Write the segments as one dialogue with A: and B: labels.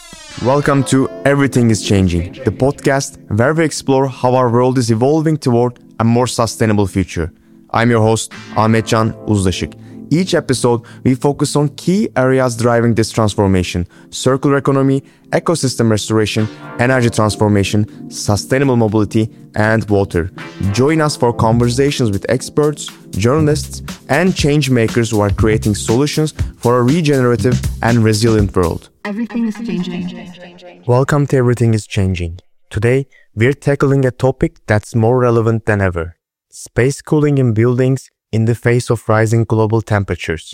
A: Welcome to Everything is Changing, the podcast where we explore how our world is evolving toward a more sustainable future. I'm your host, Ahmetcan Uzlaşık. Each episode, we focus on key areas driving this transformation: circular economy, ecosystem restoration, energy transformation, sustainable mobility, and water. Join us for conversations with experts, journalists, and change makers who are creating solutions for a regenerative and resilient world.
B: Everything is changing.
A: Welcome to Everything is Changing. Today, we're tackling a topic that's more relevant than ever: space cooling in buildings in the face of rising global temperatures.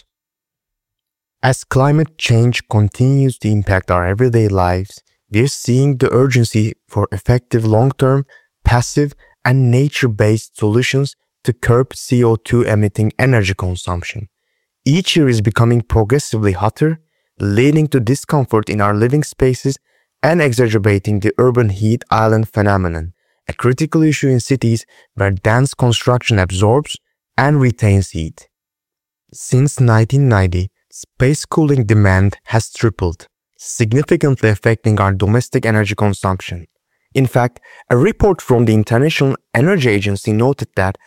A: As climate change continues to impact our everyday lives, we're seeing the urgency for effective long-term, passive, and nature-based solutions to curb CO2-emitting energy consumption. Each year is becoming progressively hotter, leading to discomfort in our living spaces and exacerbating the urban heat island phenomenon, a critical issue in cities where dense construction absorbs and retains heat. Since 1990, space cooling demand has tripled, significantly affecting our domestic energy consumption. In fact, a report from the International Energy Agency noted that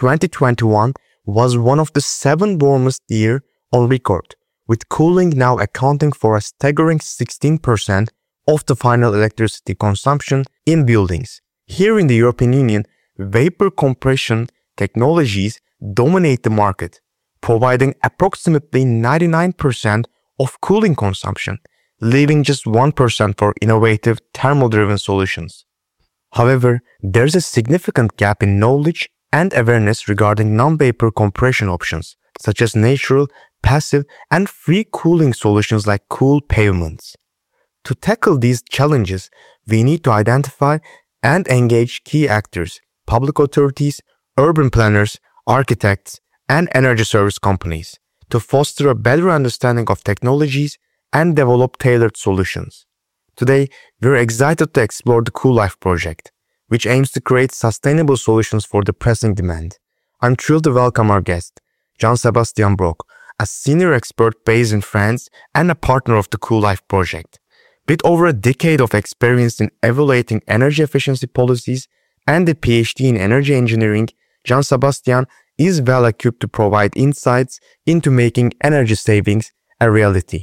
A: 2021 was one of the 7 warmest years on record, with cooling now accounting for a staggering 16% of the final electricity consumption in buildings. Here in the European Union, vapor compression technologies dominate the market, providing approximately 99% of cooling consumption, leaving just 1% for innovative thermal-driven solutions. However, there's a significant gap in knowledge and awareness regarding non-vapor compression options, such as natural, passive, and free cooling solutions like cool pavements. To tackle these challenges, we need to identify and engage key actors, public authorities, urban planners, architects, and energy service companies to foster a better understanding of technologies and develop tailored solutions. Today, we're excited to explore the Cool Life project, which aims to create sustainable solutions for the pressing demand. I'm thrilled to welcome our guest, Jean-Sébastien Broc, a senior expert based in France and a partner of the Cool Life project. With over a decade of experience in evaluating energy efficiency policies and a PhD in energy engineering, Jean-Sébastien is well equipped to provide insights into making energy savings a reality.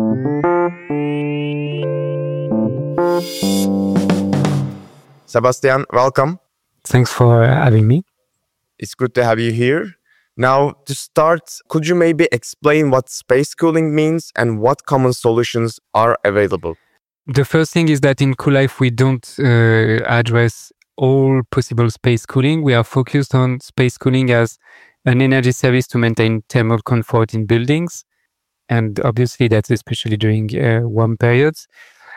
A: Sebastian, welcome.
C: Thanks for having me.
A: It's good to have you here. Now, to start, could you maybe explain what space cooling means and what common solutions are available?
C: The first thing is that in Cool Life, we don't address all possible space cooling. We are focused on space cooling as an energy service to maintain thermal comfort in buildings. And obviously, that's especially during warm periods.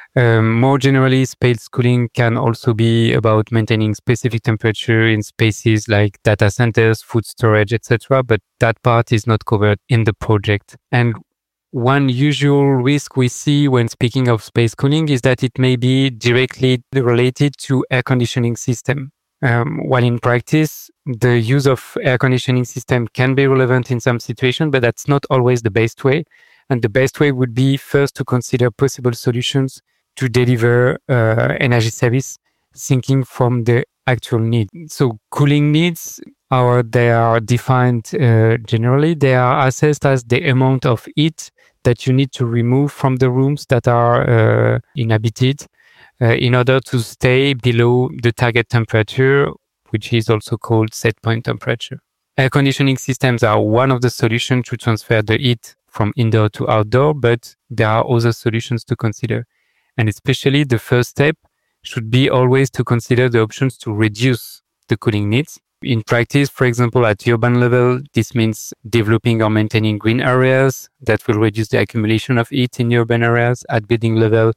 C: More generally, space cooling can also be about maintaining specific temperature in spaces like data centers, food storage, etc. But that part is not covered in the project. And one usual risk we see when speaking of space cooling is that it may be directly related to air conditioning system. While in practice, the use of air conditioning system can be relevant in some situations, but that's not always the best way. And the best way would be first to consider possible solutions to deliver energy service, thinking from the actual need. So cooling needs, they are defined generally. They are assessed as the amount of heat that you need to remove from the rooms that are inhabited in order to stay below the target temperature, which is also called set point temperature. Air conditioning systems are one of the solutions to transfer the heat from indoor to outdoor, but there are other solutions to consider. And especially the first step should be always to consider the options to reduce the cooling needs. In practice, for example, at urban level, this means developing or maintaining green areas that will reduce the accumulation of heat in urban areas. At building level,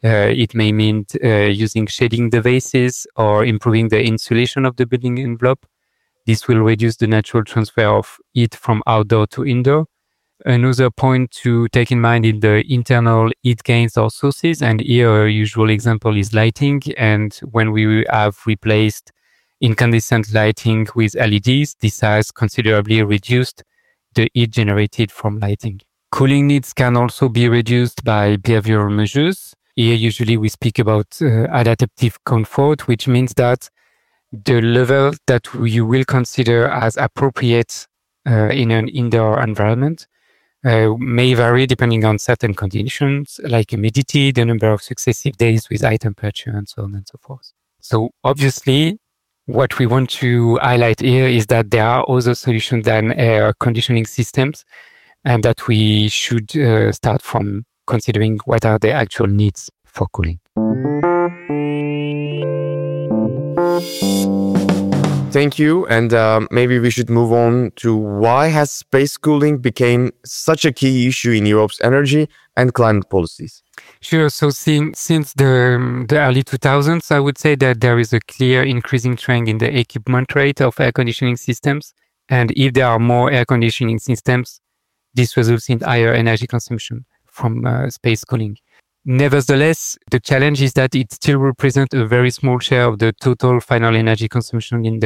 C: it may mean using shading devices or improving the insulation of the building envelope. This will reduce the natural transfer of heat from outdoor to indoor. Another point to take in mind is the internal heat gains or sources. And here a usual example is lighting. And when we have replaced incandescent lighting with LEDs, this has considerably reduced the heat generated from lighting. Cooling needs can also be reduced by behavioral measures. Here, usually we speak about adaptive comfort, which means that the level that you will consider as appropriate in an indoor environment may vary depending on certain conditions like humidity, the number of successive days with high temperature, and so on and so forth. So obviously, what we want to highlight here is that there are other solutions than air conditioning systems, and that we should start from considering what are the actual needs for cooling.
A: Thank you. And maybe we should move on to why has space cooling become such a key issue in Europe's energy and climate policies?
C: Sure. So since the early 2000s, I would say that there is a clear increasing trend in the equipment rate of air conditioning systems. And if there are more air conditioning systems, this results in higher energy consumption from space cooling. Nevertheless, the challenge is that it still represents a very small share of the total final energy consumption in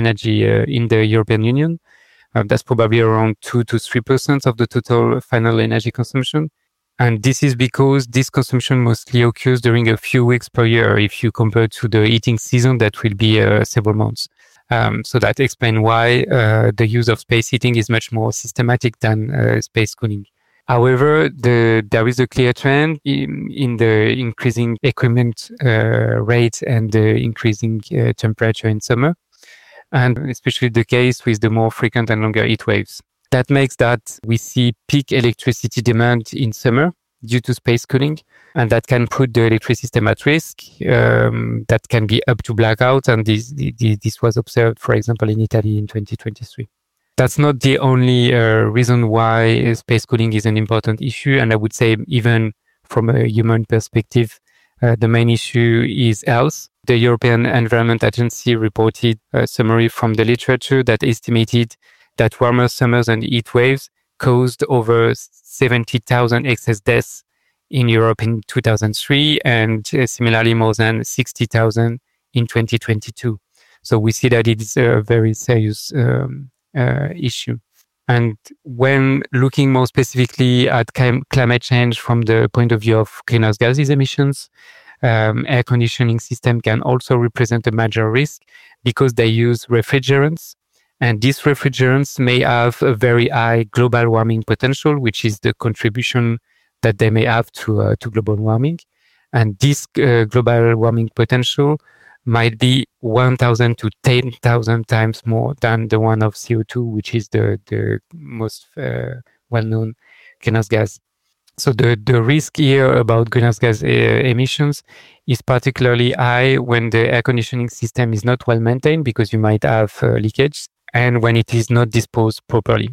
C: the European Union. That's probably around 2 to 3% of the total final energy consumption. And this is because this consumption mostly occurs during a few weeks per year if you compare to the heating season that will be several months. So that explains why the use of space heating is much more systematic than space cooling. However, there is a clear trend in the increasing equipment rate and the increasing temperature in summer, and especially the case with the more frequent and longer heat waves. That makes that we see peak electricity demand in summer due to space cooling, and that can put the electric system at risk. That can be up to blackout, and this was observed, for example, in Italy in 2023. That's not the only reason why space cooling is an important issue. And I would say even from a human perspective, the main issue is health. The European Environment Agency reported a summary from the literature that estimated that warmer summers and heat waves caused over 70,000 excess deaths in Europe in 2003 and similarly more than 60,000 in 2022. So we see that it is a very serious issue. And when looking more specifically at climate change from the point of view of greenhouse gases emissions, air conditioning system can also represent a major risk because they use refrigerants. And these refrigerants may have a very high global warming potential, which is the contribution that they may have to global warming. And this global warming potential might be 1,000 to 10,000 times more than the one of CO2, which is the most well-known greenhouse gas. So the risk here about greenhouse gas emissions is particularly high when the air conditioning system is not well maintained because you might have leakage and when it is not disposed properly.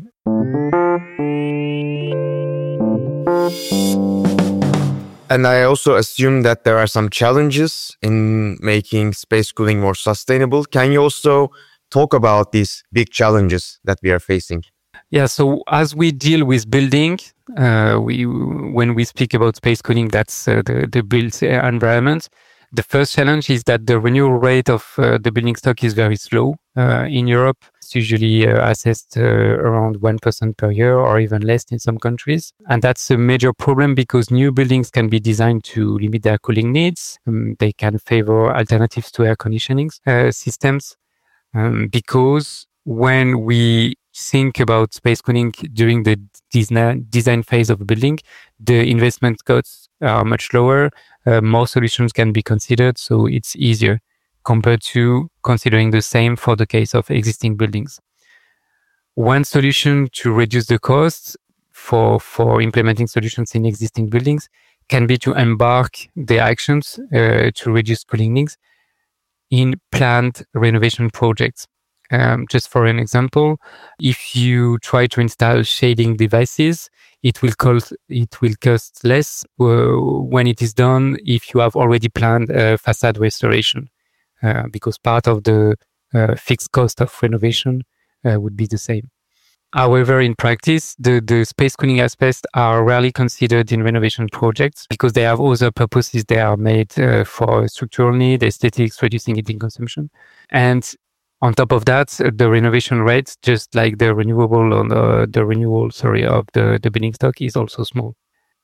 A: And I also assume that there are some challenges in making space cooling more sustainable. Can you also talk about these big challenges that we are facing?
C: Yeah, so as we deal with building, when we speak about space cooling, that's the built environment. The first challenge is that the renewal rate of the building stock is very slow in Europe. It's usually assessed around 1% per year or even less in some countries. And that's a major problem because new buildings can be designed to limit their cooling needs. They can favor alternatives to air conditioning systems because when we think about space cooling during the design phase of a building, the investment costs are much lower. More solutions can be considered, so it's easier compared to considering the same for the case of existing buildings. One solution to reduce the costs for implementing solutions in existing buildings can be to embark the actions to reduce cooling needs in planned renovation projects. Just for an example, if you try to install shading devices, it will cost less when it is done if you have already planned a facade restoration, because part of the fixed cost of renovation would be the same. However, in practice, the space cooling aspects are rarely considered in renovation projects because they have other purposes. They are made for structural need, aesthetics, reducing heating consumption. And on top of that, the renovation rate, just like the renewal of the building stock, is also small.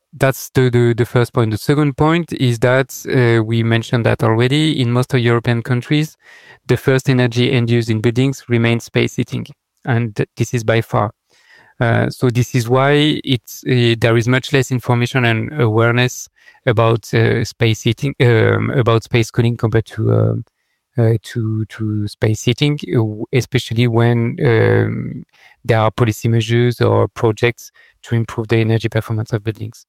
C: That's the first point. The second point is that we mentioned that already. In most of European countries, the first energy end use in buildings remains space heating, and this is by far. So this is why there is much less information and awareness about space heating, about space cooling compared to space heating, especially when there are policy measures or projects to improve the energy performance of buildings.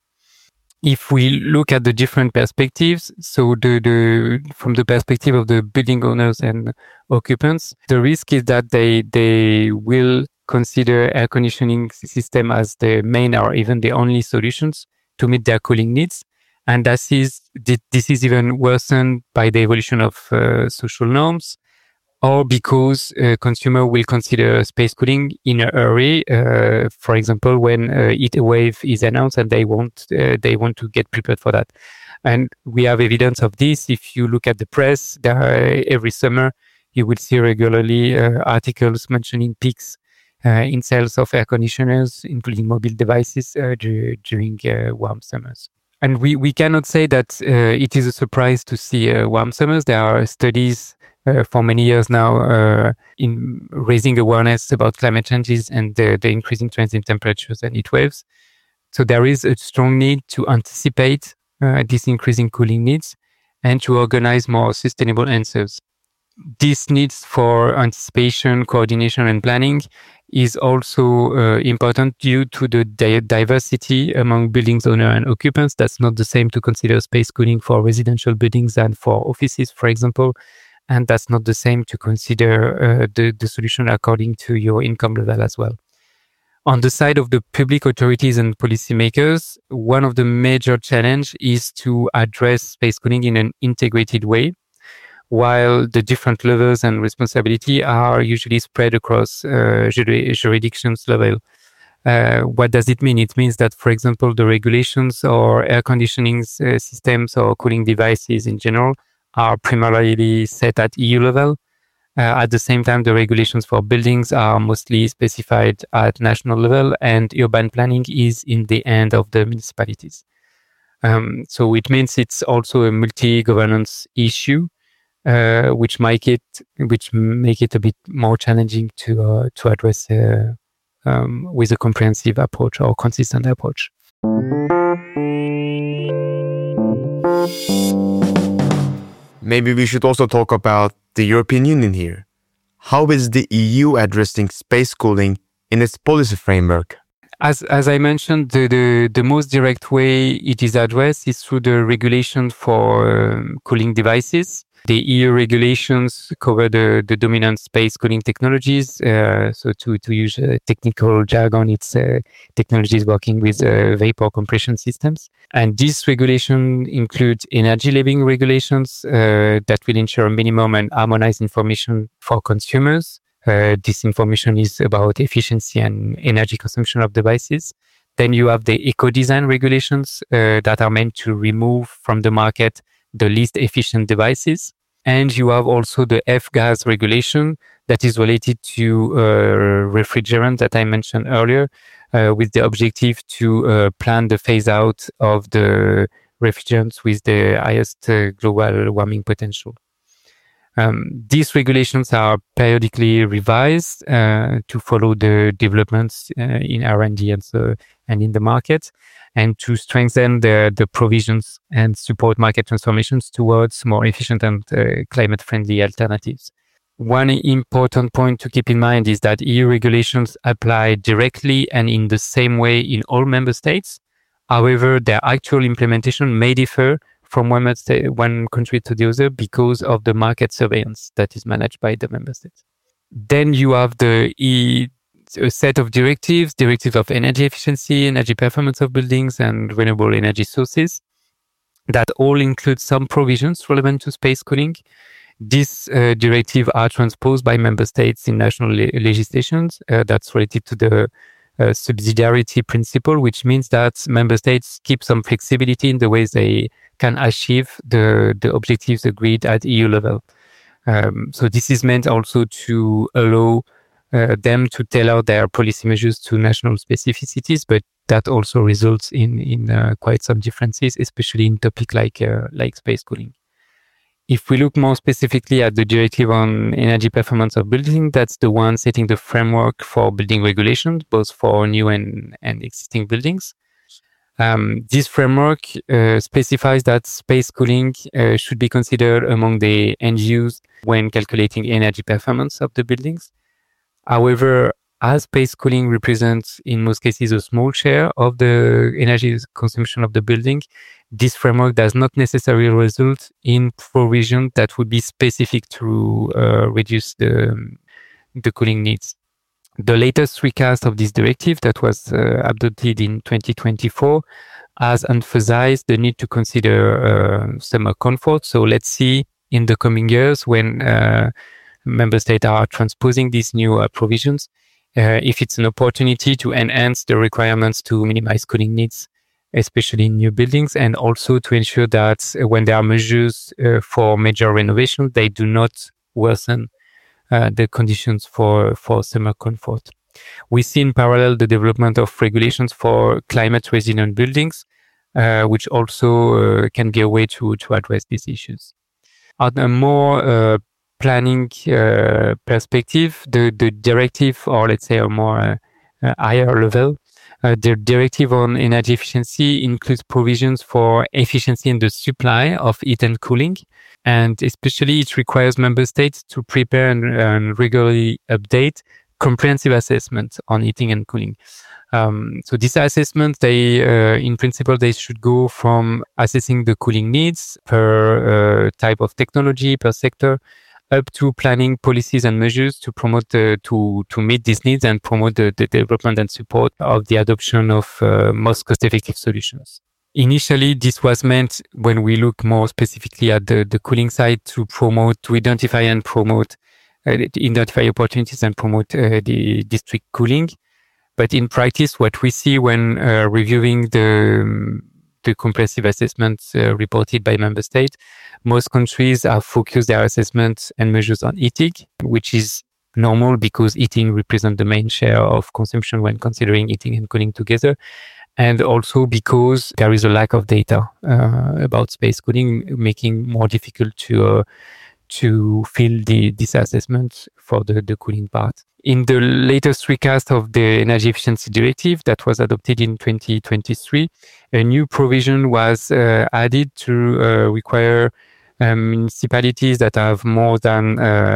C: If we look at the different perspectives, so from the perspective of the building owners and occupants, the risk is that they will consider air conditioning system as the main or even the only solutions to meet their cooling needs. And this is even worsened by the evolution of social norms, or because consumer will consider space cooling in a hurry. For example, when heat wave is announced and they want to get prepared for that. And we have evidence of this. If you look at the press, every summer you will see regularly articles mentioning peaks in sales of air conditioners, including mobile devices during warm summers. And we cannot say that it is a surprise to see warm summers. There are studies for many years now in raising awareness about climate changes and the increasing trends in temperatures and heat waves. So there is a strong need to anticipate these increasing cooling needs and to organize more sustainable answers. This needs for anticipation, coordination, and planning is also important due to the diversity among buildings owner and occupants. That's not the same to consider space cooling for residential buildings than for offices, for example. And that's not the same to consider the solution according to your income level as well. On the side of the public authorities and policymakers, one of the major challenges is to address space cooling in an integrated way, while the different levels and responsibility are usually spread across jurisdictions level. What does it mean? It means that, for example, the regulations or air conditioning systems or cooling devices in general are primarily set at EU level. At the same time, the regulations for buildings are mostly specified at national level, and urban planning is in the hand of the municipalities. So it means it's also a multi-governance issue, which make it a bit more challenging to address with a comprehensive approach or consistent approach.
A: Maybe we should also talk about the European Union here. How is the EU addressing space cooling in its policy framework?
C: As I mentioned, the most direct way it is addressed is through the regulation for cooling devices. The EU regulations cover the dominant space cooling technologies. So to use technical jargon, it's technologies working with vapor compression systems. And this regulation includes energy labeling regulations that will ensure minimum and harmonized information for consumers. This information is about efficiency and energy consumption of devices. Then you have the eco-design regulations that are meant to remove from the market the least efficient devices. And you have also the F-gas regulation that is related to refrigerant that I mentioned earlier, with the objective to plan the phase out of the refrigerants with the highest global warming potential. These regulations are periodically revised to follow the developments in R&D and in the market, and to strengthen the provisions and support market transformations towards more efficient and climate-friendly alternatives. One important point to keep in mind is that EU regulations apply directly and in the same way in all member states. However, their actual implementation may differ from one country to the other because of the market surveillance that is managed by the member states. Then you have a set of directives of energy efficiency, energy performance of buildings, and renewable energy sources that all include some provisions relevant to space cooling. These directives are transposed by member states in national legislations. That's related to the subsidiarity principle, which means that member states keep some flexibility in the ways they can achieve the objectives agreed at EU level. So this is meant also to allow them to tailor their policy measures to national specificities, but that also results in quite some differences, especially in topic like space cooling. If we look more specifically at the directive on energy performance of buildings, that's the one setting the framework for building regulations, both for new and existing buildings. This framework specifies that space cooling should be considered among the end use when calculating energy performance of the buildings. However, as space cooling represents in most cases a small share of the energy consumption of the building, this framework does not necessarily result in provision that would be specific to reduce the cooling needs. The latest recast of this directive that was adopted in 2024 has emphasized the need to consider summer comfort. So let's see in the coming years when member states are transposing these new provisions, if it's an opportunity to enhance the requirements to minimize cooling needs, especially in new buildings, and also to ensure that when there are measures for major renovation, they do not worsen the conditions for summer comfort. We see in parallel the development of regulations for climate resilient buildings, which also can be a way to address these issues. On a more planning perspective, the directive, or let's say a more higher level, the directive on energy efficiency includes provisions for efficiency in the supply of heat and cooling. And especially it requires member states to prepare and regularly update comprehensive assessments on heating and cooling. So these assessments, in principle, they should go from assessing the cooling needs per type of technology, per sector, up to planning policies and measures to promote to meet these needs and promote the development and support of the adoption of most cost-effective solutions. Initially, this was meant, when we look more specifically at the cooling side, to identify opportunities and promote the district cooling. But in practice, what we see when reviewing the comprehensive assessments reported by member states, most countries have focused their assessments and measures on heating, which is normal because heating represents the main share of consumption when considering heating and cooling together. And also because there is a lack of data about space cooling, making more difficult to fill this assessment for the cooling part. In the latest recast of the Energy Efficiency Directive that was adopted in 2023, a new provision was added to require municipalities that have more than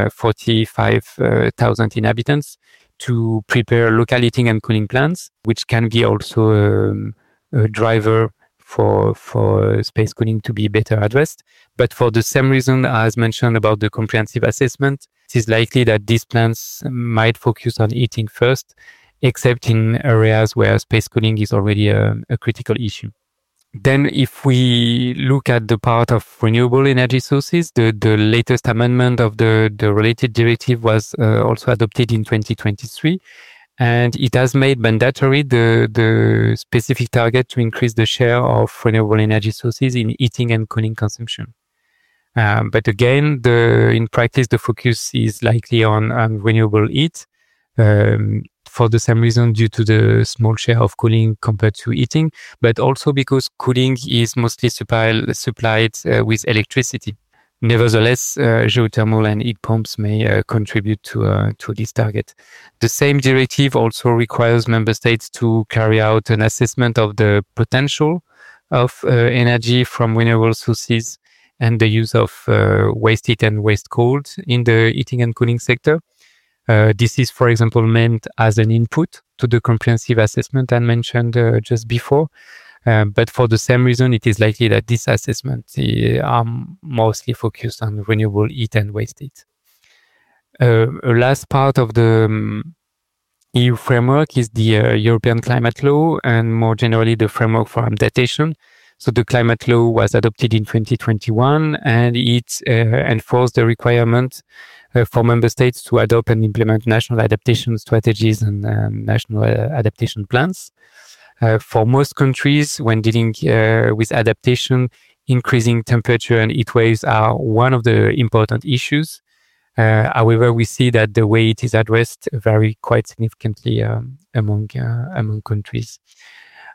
C: 45,000 inhabitants to prepare local heating and cooling plans, which can be also a driver for space cooling to be better addressed. But for the same reason as mentioned about the comprehensive assessment, it is likely that these plans might focus on heating first, except in areas where space cooling is already a critical issue. Then if we look at the part of renewable energy sources, the latest amendment of the related directive was also adopted in 2023. And it has made mandatory the specific target to increase the share of renewable energy sources in heating and cooling consumption. But again, in practice, the focus is likely on renewable heat, for the same reason due to the small share of cooling compared to heating, but also because cooling is mostly supplied with electricity. Nevertheless, geothermal and heat pumps may contribute to this target. The same directive also requires member states to carry out an assessment of the potential of energy from renewable sources and the use of waste heat and waste cold in the heating and cooling sector. This is, for example, meant as an input to the comprehensive assessment I mentioned just before. But for the same reason, it is likely that these assessments are mostly focused on renewable heat and waste heat. A last part of the EU framework is the European Climate Law and more generally the framework for adaptation. So the Climate Law was adopted in 2021 and it enforced the requirement for member states to adopt and implement national adaptation strategies and national adaptation plans. For most countries, when dealing with adaptation, increasing temperature and heat waves are one of the important issues. However, we see that the way it is addressed vary quite significantly among countries.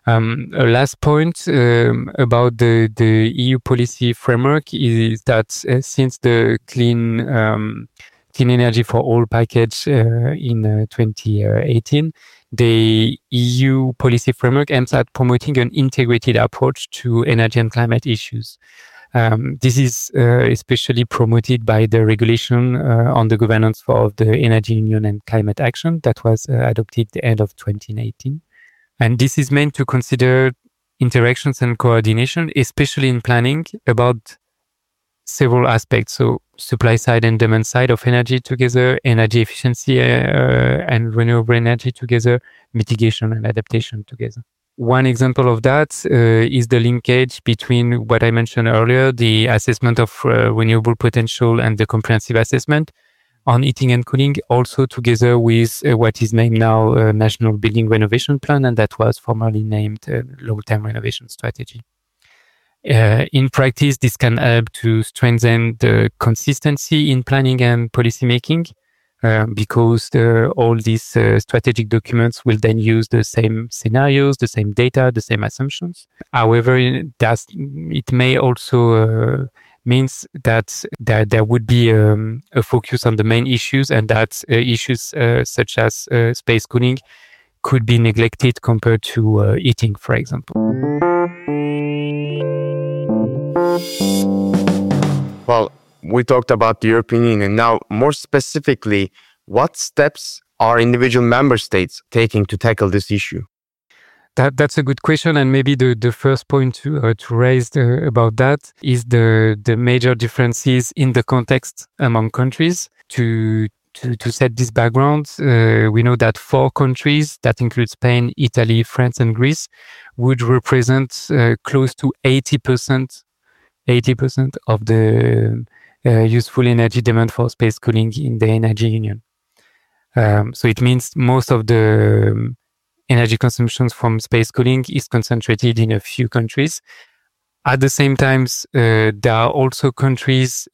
C: A last point about the EU policy framework is that since the clean energy for all package in 2018, the EU policy framework aims at promoting an integrated approach to energy and climate issues. This is especially promoted by the regulation on the governance of the Energy Union and Climate Action that was adopted at the end of 2018. And this is meant to consider interactions and coordination, especially in planning, about several aspects. So supply side and demand side of energy together, energy efficiency and renewable energy together, mitigation and adaptation together. One example of that is the linkage between what I mentioned earlier, the assessment of renewable potential and the comprehensive assessment on heating and cooling, also together with what is named now National Building Renovation Plan, and that was formerly named Long-Term Renovation Strategy. In practice, this can help to strengthen the consistency in planning and policymaking because all these strategic documents will then use the same scenarios, the same data, the same assumptions. However, it may also means that there would be a focus on the main issues, and that issues such as space cooling could be neglected compared to heating, for example.
A: Well, we talked about the European Union. Now, more specifically, what steps are individual member states taking to tackle this issue?
C: That's a good question, and maybe the first point to raise about that is the major differences in the context among countries. To set this background, we know that 4 countries, that include Spain, Italy, France, and Greece, would represent close to 80% of the useful energy demand for space cooling in the Energy Union. So it means most of the energy consumption from space cooling is concentrated in a few countries. At the same time, there are also countries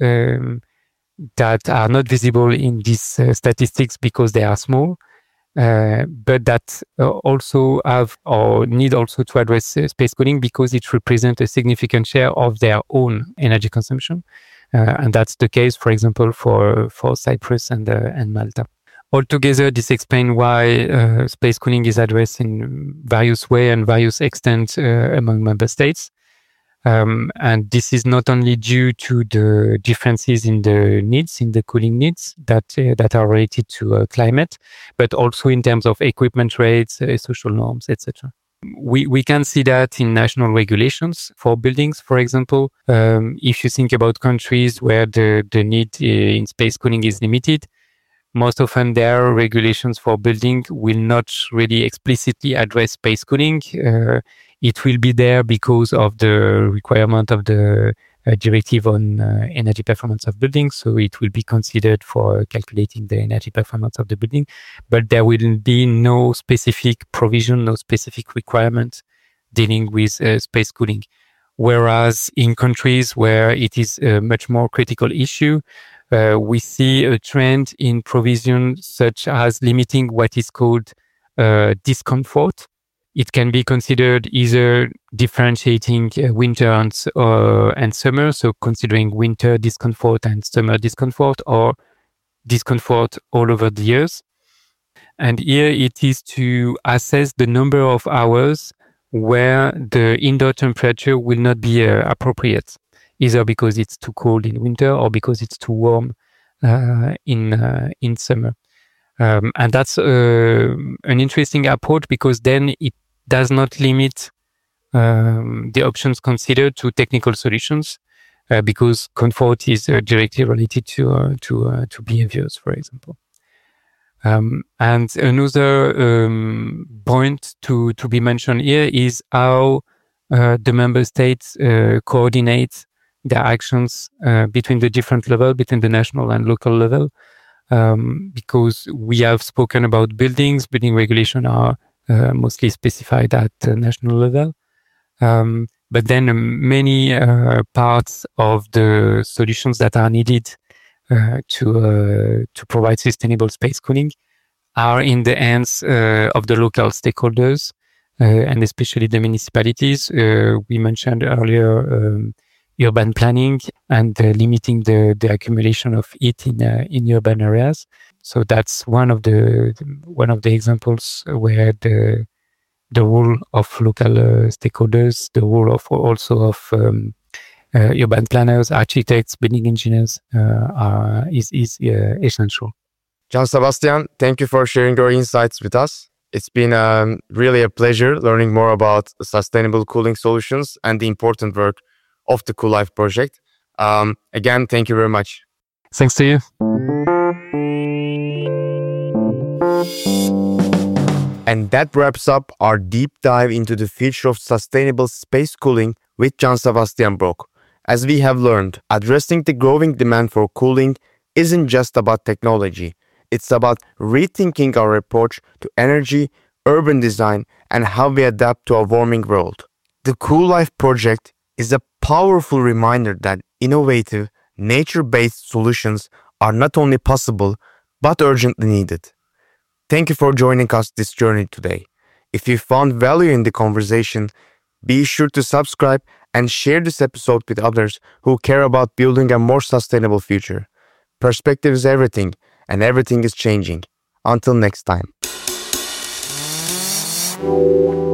C: that are not visible in these statistics because they are small, but that also have or need also to address space cooling because it represents a significant share of their own energy consumption. And that's the case, for example, for Cyprus and Malta. Altogether, this explains why space cooling is addressed in various ways and various extents among member states. And this is not only due to the differences in the needs, in the cooling needs that are related to climate, but also in terms of equipment rates, social norms, etc. We can see that in national regulations for buildings, for example. If you think about countries where the need in space cooling is limited, most often their regulations for building will not really explicitly address space cooling. It will be there because of the requirement of the directive on energy performance of buildings. So it will be considered for calculating the energy performance of the building, but there will be no specific provision, no specific requirement dealing with space cooling. Whereas in countries where it is a much more critical issue, we see a trend in provision such as limiting what is called discomfort. It can be considered either differentiating winter and summer, so considering winter discomfort and summer discomfort, or discomfort all over the years. And here it is to assess the number of hours where the indoor temperature will not be appropriate, either because it's too cold in winter or because it's too warm in summer. And that's an interesting approach because then it does not limit the options considered to technical solutions because comfort is directly related to behaviors, for example. And another point to be mentioned here is how the member states coordinate their actions between the different levels, between the national and local level, because we have spoken about buildings. Building regulation are mostly specified at the national level. But then many parts of the solutions that are needed to provide sustainable space cooling are in the hands of the local stakeholders. and especially the municipalities. We mentioned earlier urban planning and limiting the accumulation of heat in urban areas. So that's one of the examples where the role of local stakeholders, the role of also of urban planners, architects, building engineers is essential.
A: Jean-Sébastien, thank you for sharing your insights with us. It's been really a pleasure learning more about sustainable cooling solutions and the important work of the CoolLife project. Again, thank you very much.
C: Thanks to you.
A: And that wraps up our deep dive into the future of sustainable space cooling with Jean-Sébastien Brock. As we have learned, addressing the growing demand for cooling isn't just about technology. It's about rethinking our approach to energy, urban design, and how we adapt to a warming world. The CoolLife project is a powerful reminder that innovative, nature-based solutions are not only possible, but urgently needed. Thank you for joining us this journey today. If you found value in the conversation, be sure to subscribe and share this episode with others who care about building a more sustainable future. Perspective is everything, and everything is changing. Until next time.